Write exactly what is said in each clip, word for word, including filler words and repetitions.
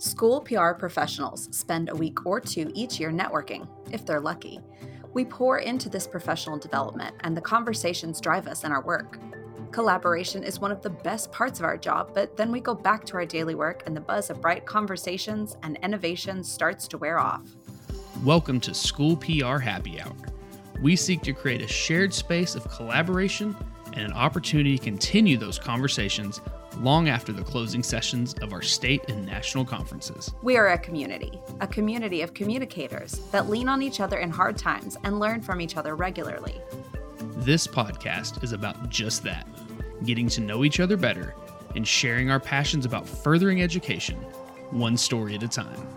School P R professionals spend a week or two each year networking, if they're lucky. We pour into this professional development, and the conversations drive us in our work. Collaboration is one of the best parts of our job, but then we go back to our daily work and the buzz of bright conversations and innovation starts to wear off. Welcome to School P R Happy Hour. We seek to create a shared space of collaboration and an opportunity to continue those conversations long after the closing sessions of our state and national conferences. We are a community, a community of communicators that lean on each other in hard times and learn from each other regularly. This podcast is about just that, getting to know each other better and sharing our passions about furthering education, one story at a time.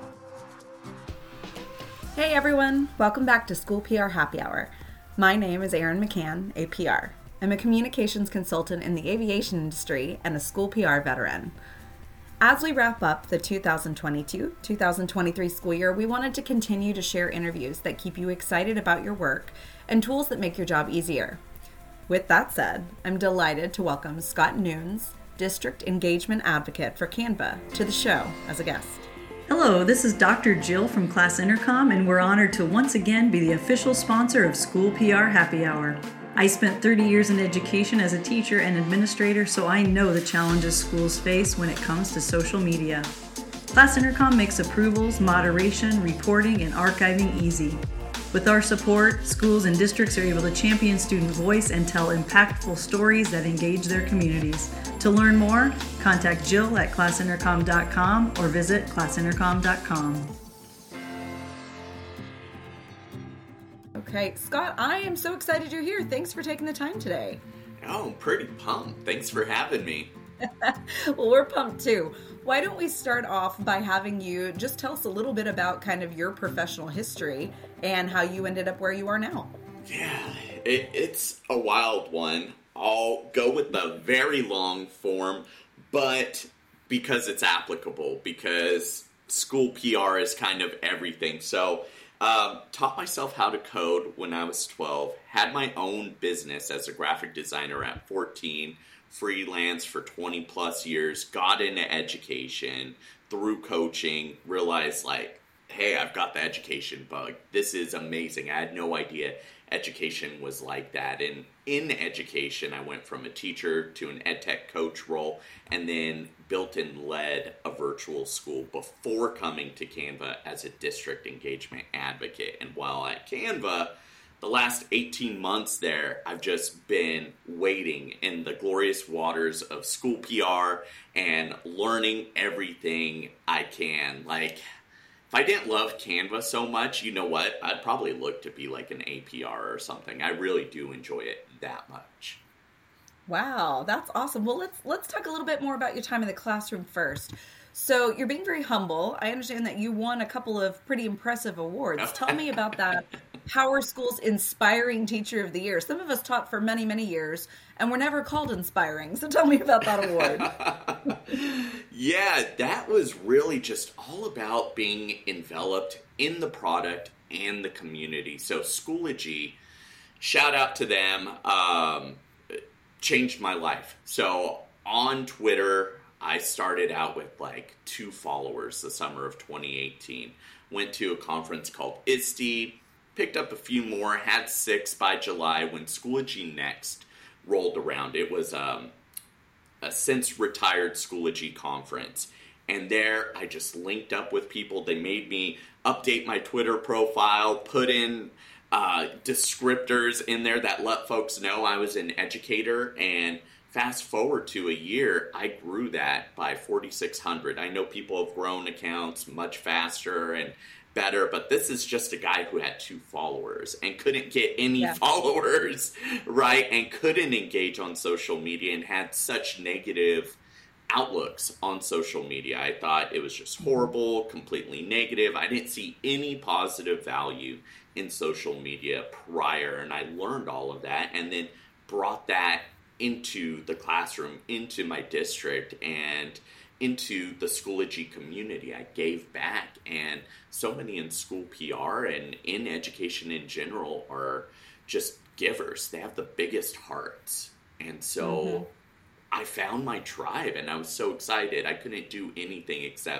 Hey everyone, welcome back to School P R Happy Hour. My name is Erin McCann, a P R. I'm a communications consultant in the aviation industry and a school P R veteran. As we wrap up the two thousand twenty-two two thousand twenty-three school year, we wanted to continue to share interviews that keep you excited about your work and tools that make your job easier. With that said, I'm delighted to welcome Scott Nunes, District Engagement Advocate for Canva, to the show as a guest. Hello, this is Doctor Jill from Class Intercom, and we're honored to once again be the official sponsor of School P R Happy Hour. I spent thirty years in education as a teacher and administrator, so I know the challenges schools face when it comes to social media. Class Intercom makes approvals, moderation, reporting, and archiving easy. With our support, schools and districts are able to champion student voice and tell impactful stories that engage their communities. To learn more, contact Jill at class intercom dot com or visit class intercom dot com. Okay, Scott, I am so excited you're here. Thanks for taking the time today. Oh, I'm pretty pumped. Thanks for having me. Well, we're pumped too. Why don't we start off by having you just tell us a little bit about kind of your professional history and how you ended up where you are now. Yeah, it, it's a wild one. I'll go with the very long form, but because it's applicable, because school P R is kind of everything. So, um, taught myself how to code when I was twelve, had my own business as a graphic designer at fourteen, freelance for twenty plus years, got into education through coaching, realized like, hey, I've got the education bug. This is amazing. I had no idea education was like that. And in education, I went from a teacher to an ed tech coach role and then built and led a virtual school before coming to Canva as a district engagement advocate. And while at Canva, the last eighteen months there, I've just been wading in the glorious waters of school P R and learning everything I can. Like, if I didn't love Canva so much, you know what? I'd probably look to be like an A P R or something. I really do enjoy it that much. Wow, that's awesome. Well, let's let's talk a little bit more about your time in the classroom first. So you're being very humble. I understand that you won a couple of pretty impressive awards. Tell me about that. Power School's Inspiring Teacher of the Year. Some of us taught for many, many years, and were never called inspiring. So tell me about that award. Yeah, that was really just all about being enveloped in the product and the community. So Schoology, shout out to them, um, changed my life. So on Twitter, I started out with like two followers the summer of twenty eighteen. Went to a conference called I S T E, picked up a few more, had six by July when Schoology Next rolled around. It was um, a since retired Schoology conference. And there I just linked up with people. They made me update my Twitter profile, put in uh, descriptors in there that let folks know I was an educator. And fast forward to a year, I grew that by forty-six hundred. I know people have grown accounts much faster and better, but this is just a guy who had two followers and couldn't get any yeah. followers, right? And couldn't engage on social media and had such negative outlooks on social media. I thought it was just horrible, completely negative. I didn't see any positive value in social media prior, and I learned all of that and then brought that into the classroom, into my district, and into the Schoology community. I gave back, and so many in school P R and in education in general are just givers. They have the biggest hearts. And so mm-hmm. I found my tribe, and I was so excited. I couldn't do anything except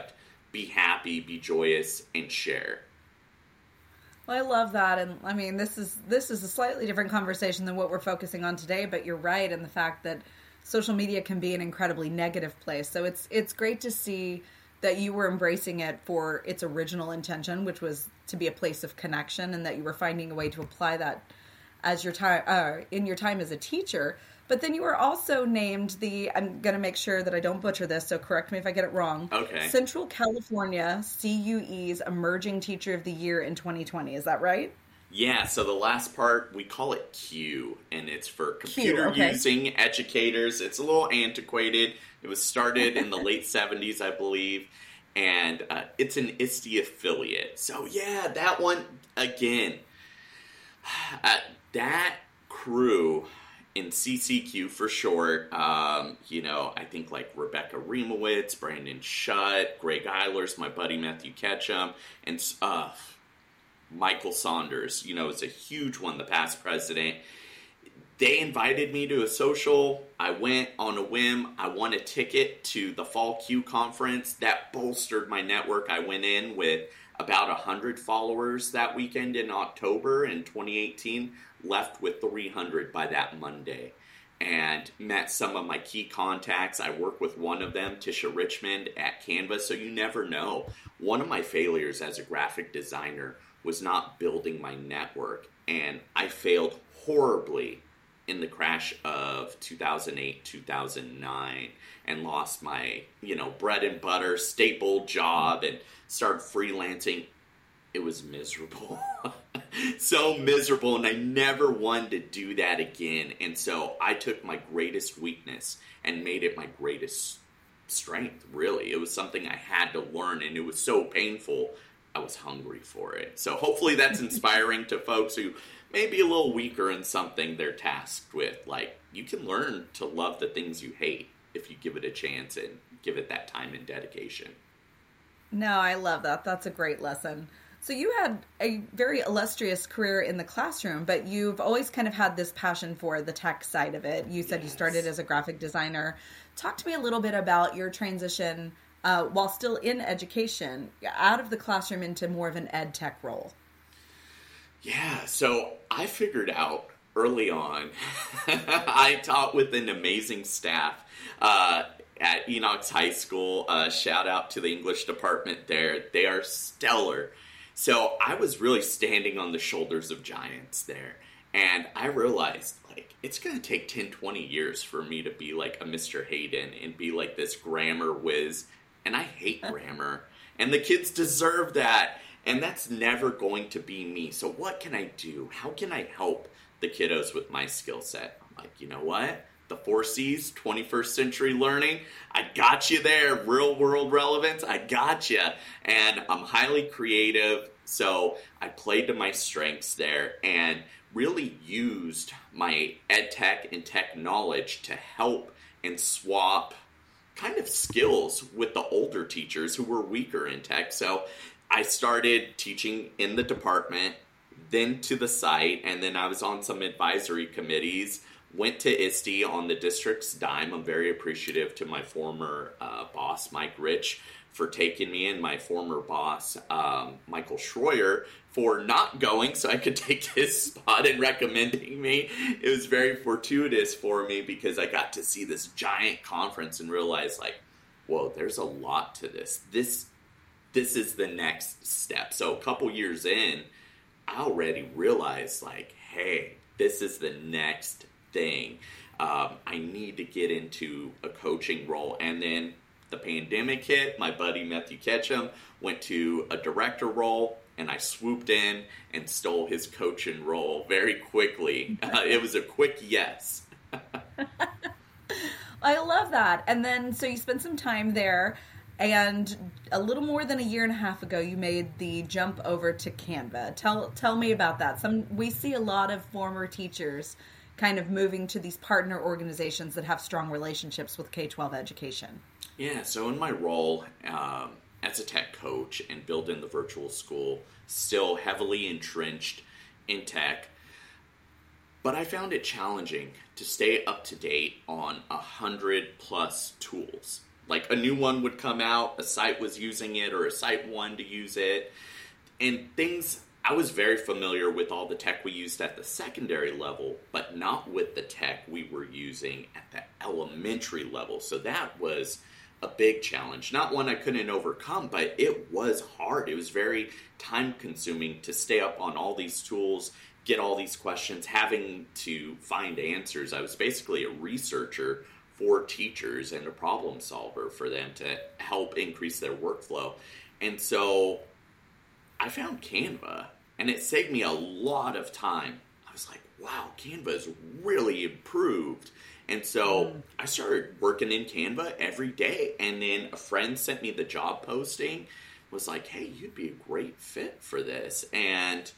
be happy, be joyous, and share. Well, I love that. And I mean, this is this is a slightly different conversation than what we're focusing on today, but you're right in the fact that social media can be an incredibly negative place. So it's it's great to see that you were embracing it for its original intention, which was to be a place of connection, and that you were finding a way to apply that as your time uh, in your time as a teacher. But then you were also named the, I'm going to make sure that I don't butcher this, so correct me if I get it wrong. Okay. Central California C U E's Emerging Teacher of the Year in twenty twenty. Is that right? Yeah, so the last part, we call it Q, and it's for computer okay. using educators. It's a little antiquated. It was started in the late seventies, I believe, and uh, it's an I S T E affiliate. So yeah, that one, again, uh, that crew in C C Q for short, um, you know, I think like Rebecca Remowitz, Brandon Schutt, Greg Eilers, my buddy Matthew Ketchum, and uh, Michael Saunders, you know, is a huge one, the past president. They invited me to a social. I went on a whim. I won a ticket to the Fall Q conference. That bolstered my network. I went in with about one hundred followers that weekend in October in twenty eighteen. Left with three hundred by that Monday, and met some of my key contacts. I work with one of them, Tisha Richmond, at Canva. So you never know. One of my failures as a graphic designer was not building my network, and I failed horribly in the crash of two thousand eight, two thousand nine, and lost my, you know, bread and butter staple job and started freelancing. It was miserable. So miserable, and I never wanted to do that again. And so I took my greatest weakness and made it my greatest strength, really. It was something I had to learn, and it was so painful. I was hungry for it. So hopefully that's inspiring to folks who may be a little weaker in something they're tasked with. Like, you can learn to love the things you hate if you give it a chance and give it that time and dedication. No, I love that. That's a great lesson. So you had a very illustrious career in the classroom, but you've always kind of had this passion for the tech side of it. You said yes. You started as a graphic designer. Talk to me a little bit about your transition uh, while still in education, out of the classroom into more of an ed tech role. Yeah, so I figured out early on, I taught with an amazing staff uh, at Enoch's High School. Uh, shout out to the English department there. They are stellar. So I was really standing on the shoulders of giants there. And I realized, like, it's going to take ten, twenty years for me to be like a Mister Hayden and be like this grammar whiz. And I hate grammar. And the kids deserve that. And that's never going to be me. So what can I do? How can I help the kiddos with my skill set? I'm like, you know what? The four C's, twenty-first century learning, I got you there. Real world relevance, I got you. And I'm highly creative, so I played to my strengths there and really used my ed tech and tech knowledge to help and swap kind of skills with the older teachers who were weaker in tech. So I started teaching in the department, then to the site, and then I was on some advisory committees. Went to I S T E on the district's dime. I'm very appreciative to my former uh, boss, Mike Rich, for taking me in, my former boss, um, Michael Schroyer, for not going so I could take his spot and recommending me. It was very fortuitous for me because I got to see this giant conference and realize, like, whoa, there's a lot to this. This, this is the next step. So a couple years in, I already realized, like, hey, this is the next thing. Um, I need to get into a coaching role. And then the pandemic hit. My buddy Matthew Ketchum went to a director role, and I swooped in and stole his coaching role very quickly. Uh, it was a quick yes. I love that. And then, so you spent some time there, and a little more than a year and a half ago, you made the jump over to Canva. Tell tell me about that. Some we see a lot of former teachers kind of moving to these partner organizations that have strong relationships with K twelve education. Yeah, so in my role um, as a tech coach and building the virtual school, still heavily entrenched in tech, but I found it challenging to stay up to date on a hundred plus tools. Like a new one would come out, a site was using it, or a site wanted to use it. And things, I was very familiar with all the tech we used at the secondary level, but not with the tech we were using at the elementary level. So that was a big challenge. Not one I couldn't overcome, but it was hard. It was very time consuming to stay up on all these tools, get all these questions, having to find answers. I was basically a researcher for teachers and a problem solver for them to help increase their workflow. And so I found Canva, and it saved me a lot of time. I was like, wow, Canva is really improved. And so mm. I started working in Canva every day. And then a friend sent me the job posting, was like, hey, you'd be a great fit for this. And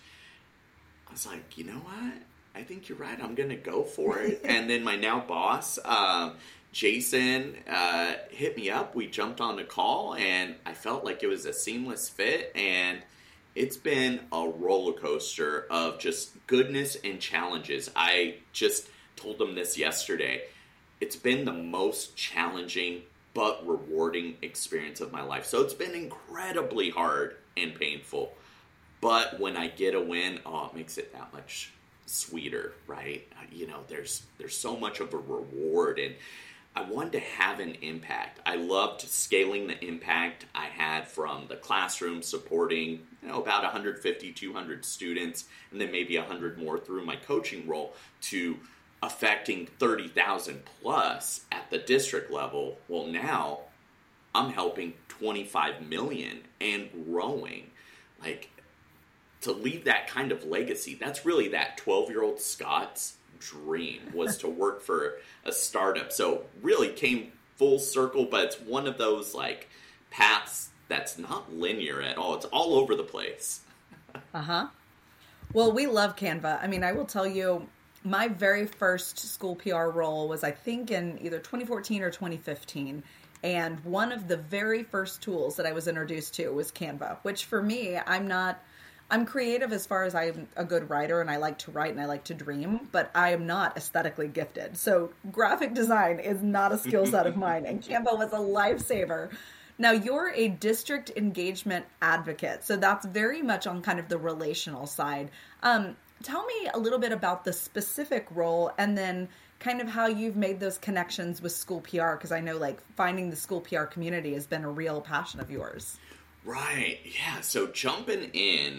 I was like, you know what? I think you're right. I'm going to go for it. And then my now boss, um, Jason, uh, hit me up. We jumped on the call, and I felt like it was a seamless fit. And it's been a roller coaster of just goodness and challenges. I just told them this yesterday. It's been the most challenging but rewarding experience of my life. So it's been incredibly hard and painful. But when I get a win, oh, it makes it that much sweeter, right? You know, there's there's so much of a reward, and I wanted to have an impact. I loved scaling the impact I had from the classroom, supporting, you know, about one hundred fifty, two hundred students, and then maybe one hundred more through my coaching role, to affecting thirty thousand plus at the district level. Well, now I'm helping twenty-five million and growing. Like, to leave that kind of legacy, that's really that twelve-year-old Scott's dream, was to work for a startup. So really came full circle, but it's one of those like paths that's not linear at all. It's all over the place. Uh-huh. Well, we love Canva. I mean, I will tell you, my very first school P R role was, I think, in either twenty fourteen or twenty fifteen. And one of the very first tools that I was introduced to was Canva, which for me, I'm not... I'm creative as far as I'm a good writer, and I like to write and I like to dream, but I am not aesthetically gifted. So graphic design is not a skill set of mine, and Canva was a lifesaver. Now, you're a district engagement advocate, so that's very much on kind of the relational side. Um, tell me a little bit about the specific role, and then kind of how you've made those connections with school P R, because I know like finding the school P R community has been a real passion of yours. Right. Yeah. So jumping in,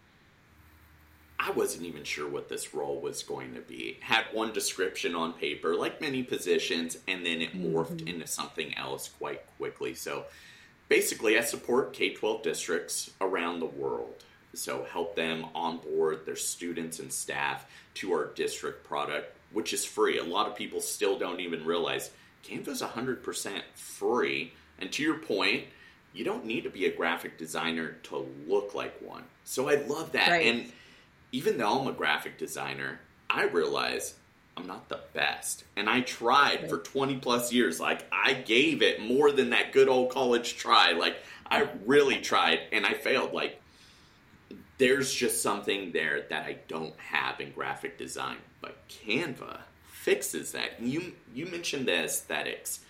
I wasn't even sure what this role was going to be. Had one description on paper, like many positions, and then it morphed mm-hmm. into something else quite quickly. So basically, I support K twelve districts around the world. So help them onboard their students and staff to our district product, which is free. A lot of people still don't even realize Canva is one hundred percent free. And to your point, you don't need to be a graphic designer to look like one. So I love that. Right. And even though I'm a graphic designer, I realize I'm not the best. And I tried right. for twenty plus years. Like, I gave it more than that good old college try. Like, I really tried, and I failed. Like, there's just something there that I don't have in graphic design. But Canva fixes that. And you, you mentioned the aesthetics.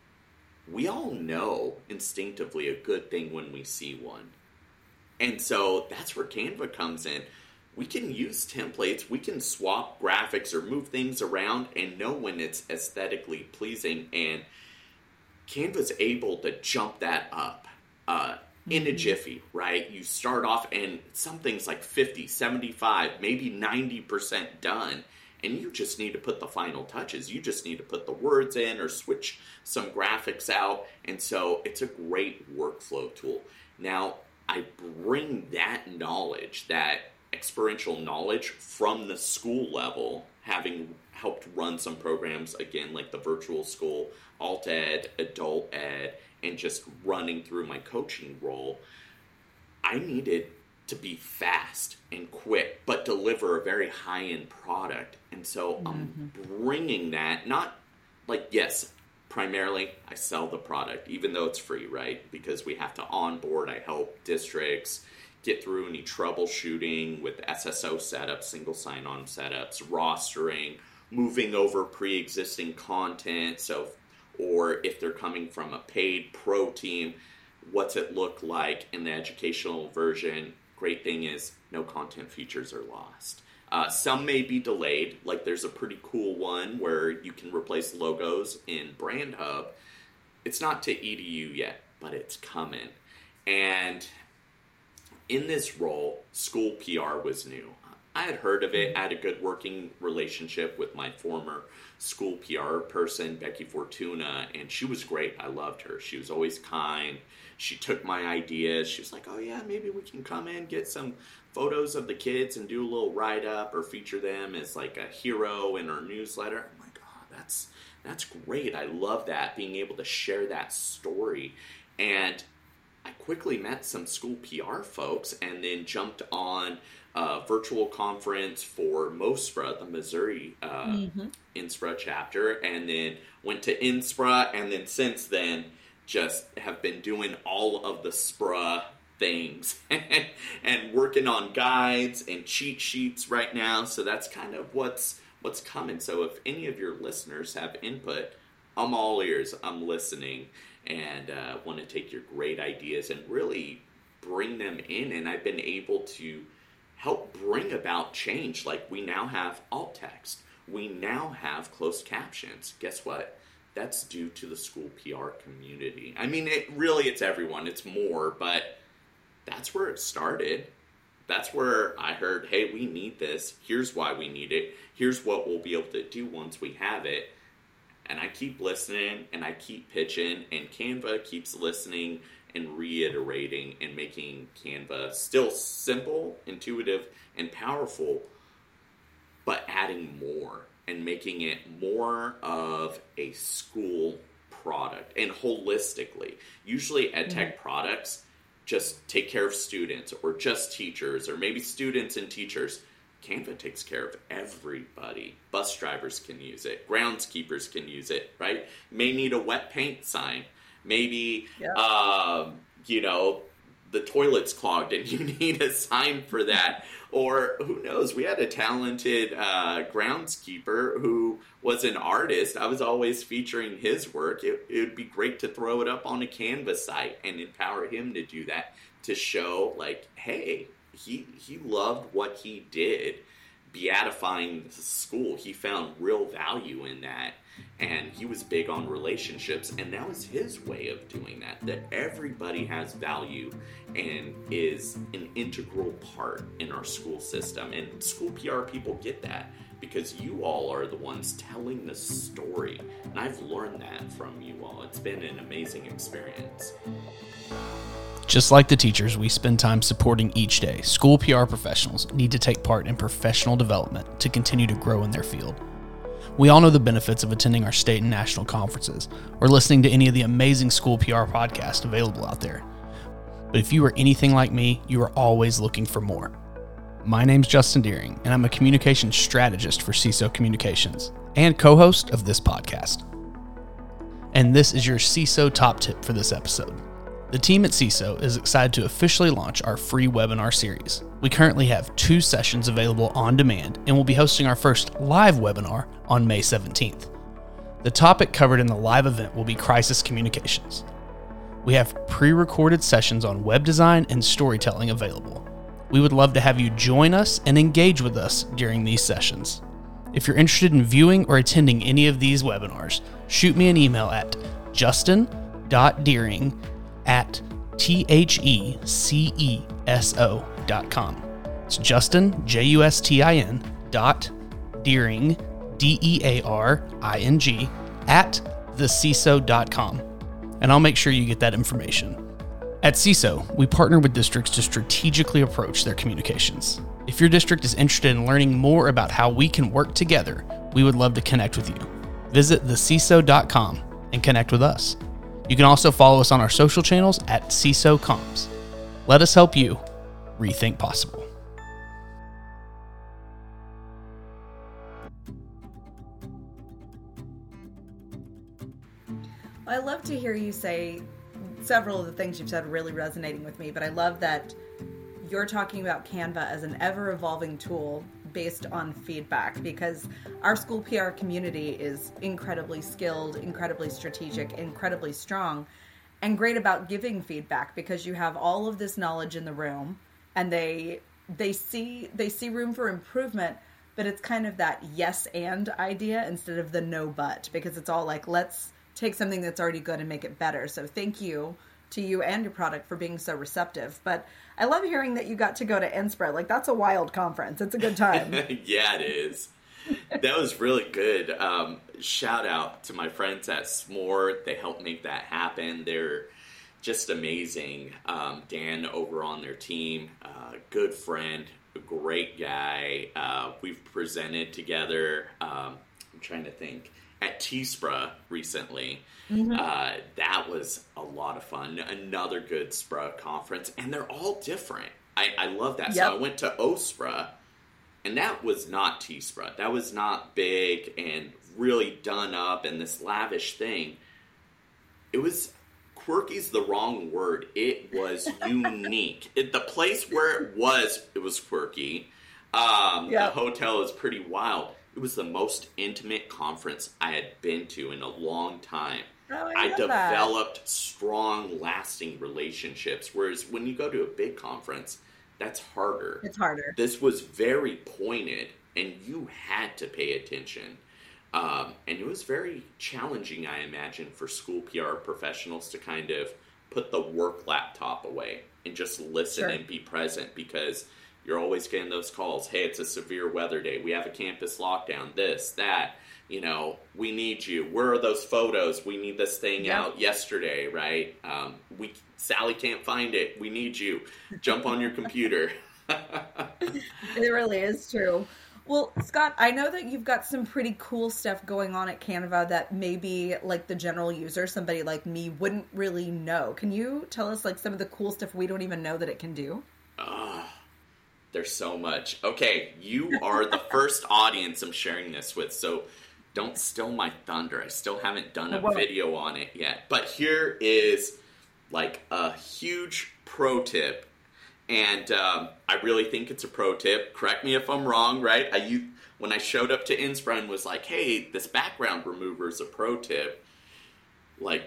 We all know instinctively a good thing when we see one. And so that's where Canva comes in. We can use templates, we can swap graphics or move things around and know when it's aesthetically pleasing. And Canva's able to jump that up uh, in a jiffy, right? You start off and something's like fifty, seventy-five, maybe ninety percent done. And you just need to put the final touches. You just need to put the words in or switch some graphics out. And so it's a great workflow tool. Now, I bring that knowledge, that experiential knowledge from the school level, having helped run some programs, again, like the virtual school, alt ed, adult ed, and just running through my coaching role. I needed to be fast and quick, but deliver a very high-end product. And so mm-hmm. I'm bringing that, not like, yes, primarily I sell the product, even though it's free, right? Because we have to onboard. I help districts get through any troubleshooting with S S O setups, single sign-on setups, rostering, moving over pre-existing content. So or if they're coming from a paid pro team, what's it look like in the educational version? Great thing is no content features are lost. Uh, some may be delayed, like there's a pretty cool one where you can replace logos in Brand Hub. It's not to E D U yet, but it's coming. And in this role, school P R was new. I had heard of it. I had a good working relationship with my former school P R person, Becky Fortuna, and she was great. I loved her. She was always kind. She took my ideas. She was like, oh yeah, maybe we can come in, get some photos of the kids and do a little write-up or feature them as like a hero in our newsletter. I'm like, oh, that's that's great. I love that, being able to share that story. And I quickly met some school P R folks and then jumped on a virtual conference for MOSPRA, the Missouri uh, mm-hmm. INSPRA chapter, and then went to INSPRA, and then since then just have been doing all of the S P R A things and working on guides and cheat sheets right now. So that's kind of what's what's coming. So if any of your listeners have input, I'm all ears. I'm listening, and uh, want to take your great ideas and really bring them in. And I've been able to help bring about change. Like we now have alt text. We now have closed captions. Guess what? That's due to the school P R community. I mean, it really, it's everyone. It's more, but that's where it started. That's where I heard, hey, we need this. Here's why we need it. Here's what we'll be able to do once we have it. And I keep listening and I keep pitching, and Canva keeps listening and reiterating and making Canva still simple, intuitive, and powerful, but adding more and making it more of a school product and holistically. Usually EdTech mm-hmm. products just take care of students or just teachers, or maybe students and teachers. Canva takes care of everybody. Bus drivers can use it. Groundskeepers can use it, right? May need a wet paint sign. Maybe, yeah. um, you know, the toilet's clogged and you need a sign for that. Or who knows, we had a talented uh, groundskeeper who was an artist. I was always featuring his work. It, it would be great to throw it up on a Canva site and empower him to do that, to show like, hey, he he loved what he did, beatifying the school. He found real value in that. And he was big on relationships, and that was his way of doing that, that everybody has value and is an integral part in our school system. And school P R people get that because you all are the ones telling the story. And I've learned that from you all. It's been an amazing experience. Just like the teachers we spend time supporting each day, school P R professionals need to take part in professional development to continue to grow in their field. We all know the benefits of attending our state and national conferences or listening to any of the amazing school P R podcasts available out there. But if you are anything like me, you are always looking for more. My name's Justin Deering, and I'm a communications strategist for C I S O Communications and co-host of this podcast. And this is your C I S O top tip for this episode. The team at C I S O is excited to officially launch our free webinar series. We currently have two sessions available on demand, and we'll be hosting our first live webinar on May seventeenth. The topic covered in the live event will be crisis communications. We have pre-recorded sessions on web design and storytelling available. We would love to have you join us and engage with us during these sessions. If you're interested in viewing or attending any of these webinars, shoot me an email at justin dot deering at T H E C E S O dot com. It's Justin, J U S T I N, dot Deering, D E A R I N G, at the C I S O dot com. And I'll make sure you get that information. At C I S O, we partner with districts to strategically approach their communications. If your district is interested in learning more about how we can work together, we would love to connect with you. Visit the C I S O dot com and connect with us. You can also follow us on our social channels at C I S O Comms. Let us help you rethink possible. I love to hear you say several of the things you've said really resonating with me, but I love that you're talking about Canva as an ever-evolving tool based on feedback, because our school P R community is incredibly skilled, incredibly strategic, incredibly strong, and great about giving feedback, because you have all of this knowledge in the room, and they they see they see room for improvement, but it's kind of that yes and idea instead of the no but, because it's all like, let's take something that's already good and make it better. So thank you to you and your product for being so receptive. But I love hearing that you got to go to Inspira. Like, that's a wild conference. It's a good time. Yeah, it is. That was really good. Um, shout out to my friends at Smore. They helped make that happen. They're just amazing. Um, Dan over on their team, uh, good friend, a great guy. Uh, we've presented together. Um, I'm trying to think. At T-Spra recently. Mm-hmm. Uh, that was a lot of fun. Another good S P R A conference, and they're all different. I, I love that. Yep. So I went to O S P R A, and that was not T-S P R A. That was not big and really done up and this lavish thing. It was, quirky's the wrong word. It was unique. It, the place where it was, it was quirky. Um, yep. The hotel is pretty wild. It was the most intimate conference I had been to in a long time. Oh, I, I developed that. strong, lasting relationships. Whereas when you go to a big conference, that's harder. It's harder. This was very pointed, and you had to pay attention. Um, and it was very challenging, I imagine, for school P R professionals to kind of put the work laptop away and just listen sure. and be present, because you're always getting those calls. Hey, it's a severe weather day. We have a campus lockdown. This, that. You know, we need you. Where are those photos? We need this thing yep. out yesterday, right? Um, we Sally can't find it. We need you. Jump on your computer. It really is true. Well, Scott, I know that you've got some pretty cool stuff going on at Canva that maybe like the general user, somebody like me, wouldn't really know. Can you tell us like some of the cool stuff we don't even know that it can do? Oh, there's so much. Okay, you are the first audience I'm sharing this with, so don't steal my thunder. I still haven't done a oh, video on it yet. But here is like a huge pro tip. And um, I really think it's a pro tip. Correct me if I'm wrong, right? I used, when I showed up to Inspira and was like, hey, this background remover is a pro tip, like,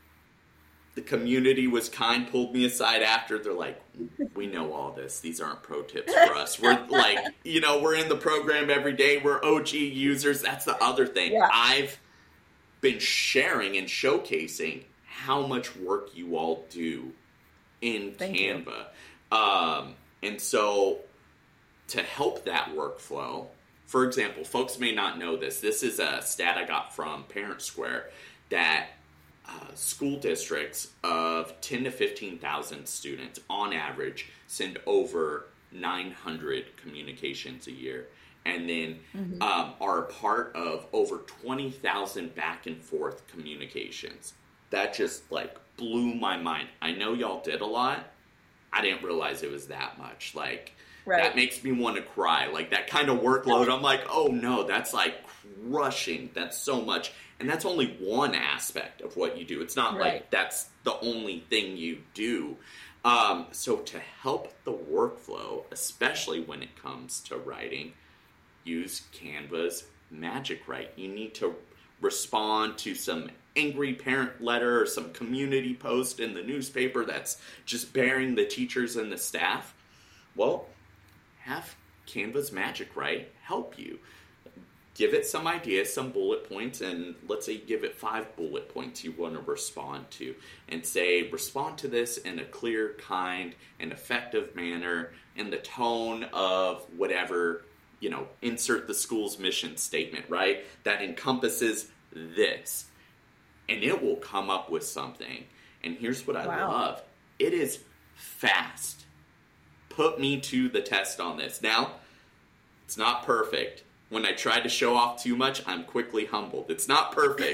the community was kind, pulled me aside after. They're like, we know all this. These aren't pro tips for us. We're like, you know, we're in the program every day. We're O G users. That's the other thing. Yeah. I've been sharing and showcasing how much work you all do in Thank Canva. Um, and so to help that workflow, for example, folks may not know this. This is a stat I got from Parent Square that Uh, school districts of ten to fifteen thousand students on average send over nine hundred communications a year, and then mm-hmm. um, are a part of over twenty thousand back and forth communications. That just like blew my mind. I know y'all did a lot. I didn't realize it was that much. Like right. that makes me want to cry. Like that kind of workload. I'm like, oh no, that's like crushing. That's so much. And that's only one aspect of what you do. It's not right. like that's the only thing you do. Um, so to help the workflow, especially when it comes to writing, use Canva's Magic Write. You need to respond to some angry parent letter or some community post in the newspaper that's just bearing the teachers and the staff. Well, have Canva's Magic Write help you. Give it some ideas, some bullet points, and let's say you give it five bullet points you want to respond to, and say, respond to this in a clear, kind, and effective manner, in the tone of whatever, you know, insert the school's mission statement, right? That encompasses this. And it will come up with something. And here's what I wow. love. It is fast. Put me to the test on this. Now, it's not perfect. When I try to show off too much, I'm quickly humbled. It's not perfect,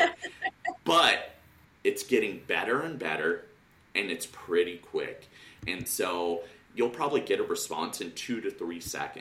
but it's getting better and better, and it's pretty quick. And so you'll probably get a response in two to three seconds.